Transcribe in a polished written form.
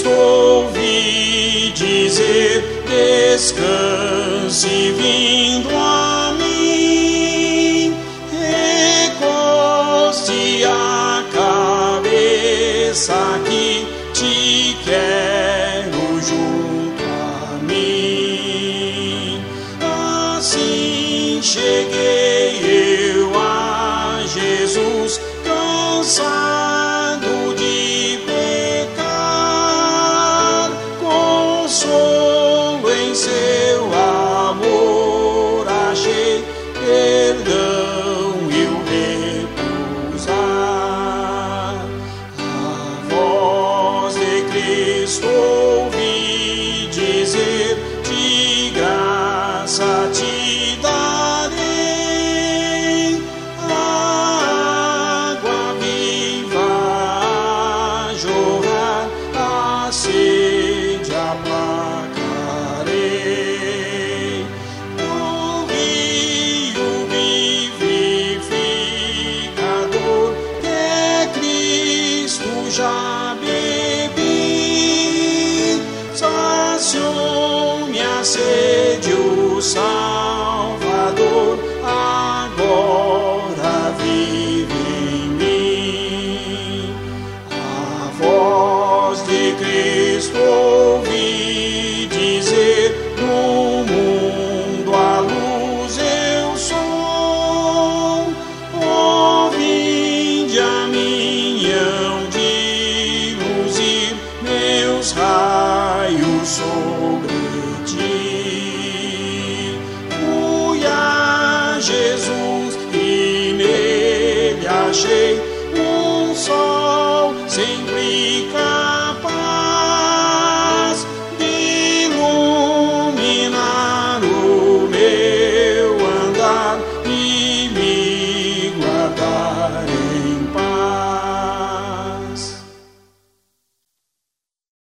Cristo ouvi dizer: descanse vindo a mim, recoste a cabeça aqui, te quero junto a mim. Assim cheguei eu a Jesus, cansado de pecar, consolo em seu amor achei, perdão e o repousar. A voz de Cristo ouvi dizer: de graça te darei a água viva a jorrar, a sede aplacarei. O rio vivificador que é Cristo já bebi, saciou-me a sede o Salvador, agora vive em mim. A voz de Cristo ouvi dizer: no mundo a luz eu sou, oh, vinde a mim, hão de luzir meus raios sobre ti. Fui a Jesus e nele achei um sol sempre